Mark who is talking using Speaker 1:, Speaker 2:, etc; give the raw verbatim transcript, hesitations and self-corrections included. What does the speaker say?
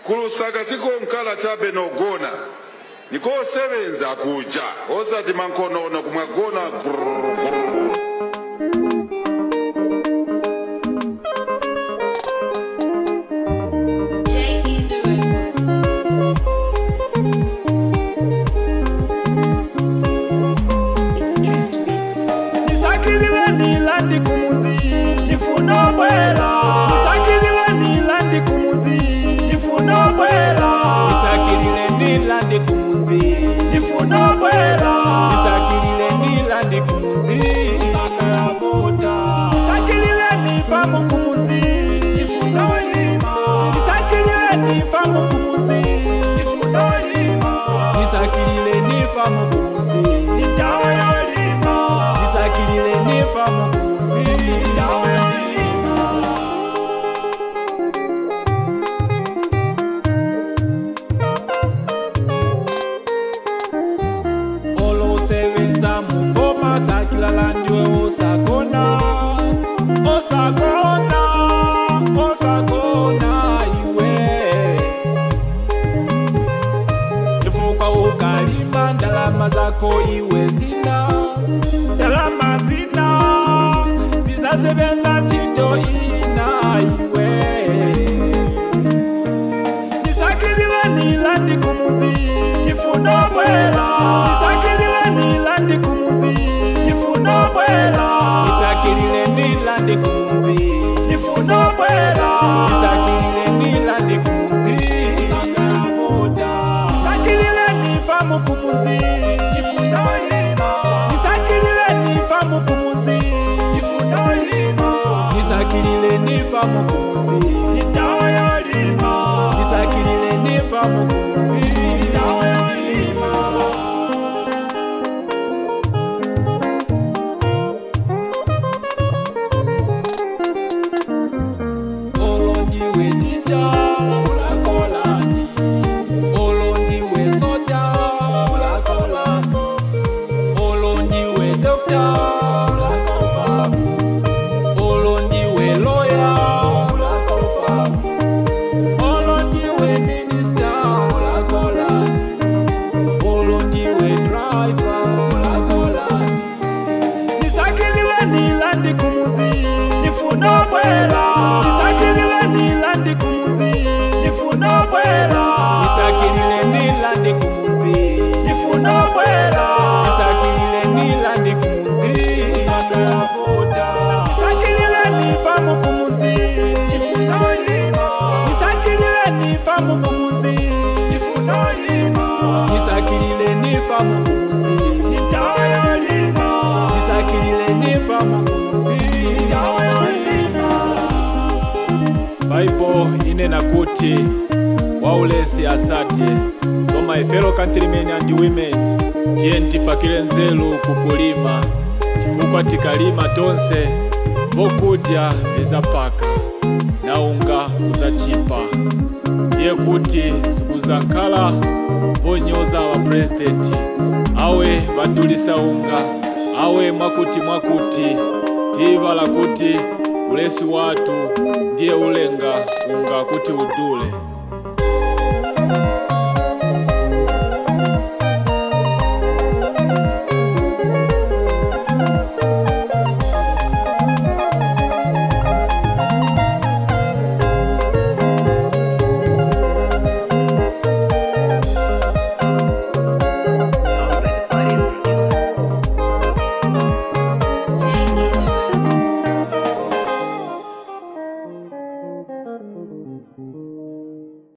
Speaker 1: Kulusaka siko nkala chabe no gona. Niko sevenza kuja. Oza di mankono ono kumagona.
Speaker 2: Nilandi kumuzi ifuno bwela Nisakilile nilandi kumuzi ifuno bwela Nisakilile nilandi kumuzi ifuno bwela Nisakilile nilandi kumuzi Sakayavuta Nisakilile nifamu kumuzi ifuno lima Nisakilile nifamu kumuzi ifuno lima Nisakilile nifamu kumuzi itawa lima Nisakilile nifamu kumuzi itawa lima Olo sevenza mungoma sakilala ndiwe osagona Osagona, osagona iwe Nifuka ukalima ndalama zako iwe zina Ndalama zina Ziza sevenza chito ina iwe Nisakiliwe nilandi kumuzi ifuno bwela Nisakiliwe nilandi kumuzi ifuno bwela Nisakilile nilandi kumuzi ifuno bwela Nisakilile nilandi kumuzi Sakayavuta Nisakilile nifamu kumuzi ifuno lima Nisakilile nifamu kumuzi ifuno lima Nisakilile nifamu kumuzi itawa lima Nisakilile nifamu kumuzi itawa lima Olondiwe tija ulakolandi Olondiwe soja ulakolandi Olondiwe dokta ulakofamu Olondiwe lawyer ulakofamu Olondiwe minister ulakolandi Olondiwe driver ulakolandi Nisakiliwe nilandi kumuzi ifuno bwela Nisakiliwe nilandi kumuzi ifuno bwela Nisakilile nilandi kumuzi ifuno bwela Nisakilile nilandi kumuzi Sakayavuta Nisakilile nifamu kumuzi ifuno lima Nisakilile nifamu kumuzi ifuno lima Nisakilile nifamu kumuzi itawa lima Nisakilile nifamu kumuzi itawa lima Bible inena kuti waulesi asati So my fellow countrymen and women Tiye ntifakile nzelu kukulima Chifukwa tikalima tonse Vokudya vizapaka Na unga uzachipa Tiye kuti sikuzankala Vonyoza wa president Awe badulisa unga Awe mwakuti mwakuti Tivala kuti ulesi watu Ndiye ulenga unga kuti udule